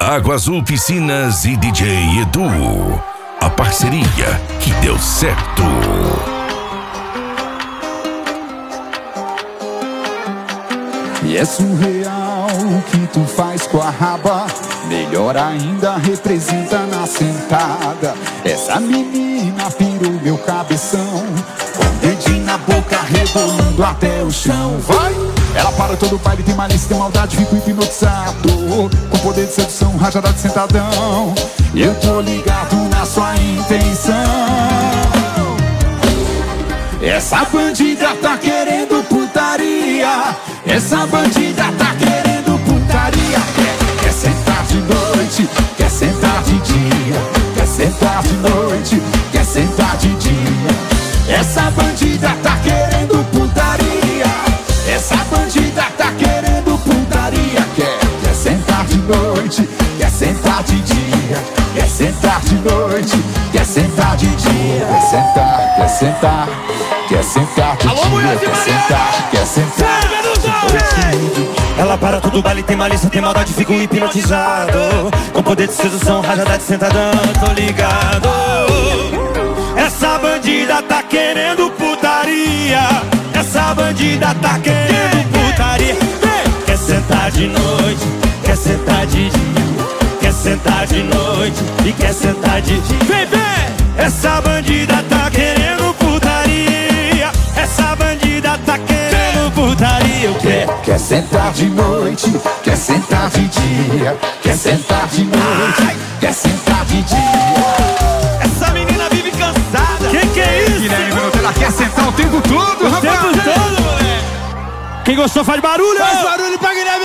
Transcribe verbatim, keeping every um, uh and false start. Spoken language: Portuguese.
Água Azul Piscinas e D J Edu. A parceria que deu certo. E é surreal o que tu faz com a raba. Melhor ainda, representa na sentada. Essa menina pirou meu cabeção, com o dedinho na boca, rebolando até o chão. Vai! Ela para todo o baile, tem malícia, tem maldade, fico hipnotizado. Com poder de sedução, rajada de sentadão. Eu tô ligado na sua intenção. Essa bandida tá querendo putaria. Essa bandida tá querendo putaria. Quer, quer sentar de noite, quer sentar de dia. Quer sentar de noite, quer sentar de dia. Essa bandida tá querendo putaria. Essa bandida tá querendo putaria. Quer, quer sentar de noite, quer sentar de dia. Quer sentar de noite, quer sentar de dia. Quer sentar, quer sentar, quer sentar de Alô, dia. Quer sentar, quer sentar de noite. Ela para todo baile, tem malícia, tem maldade, fico hipnotizado. Com poder de sedução, rajada de sentadão, tô ligado. Essa bandida tá querendo putaria. Essa bandida tá querendo putaria. Quer sentar de noite, quer sentar de dia. Quer sentar de noite e quer sentar de dia. Vem, vem! Essa bandida tá querendo putaria. Essa bandida tá querendo putaria. O quê? Quer sentar de noite, quer sentar de dia. Quer sentar de noite, quer sentar de dia. Essa menina vive cansada. Que que é isso? Guilherme Minuto, ela quer sentar o tempo todo, O rapaz. tempo todo, moleque. Quem gostou faz barulho. Faz barulho pra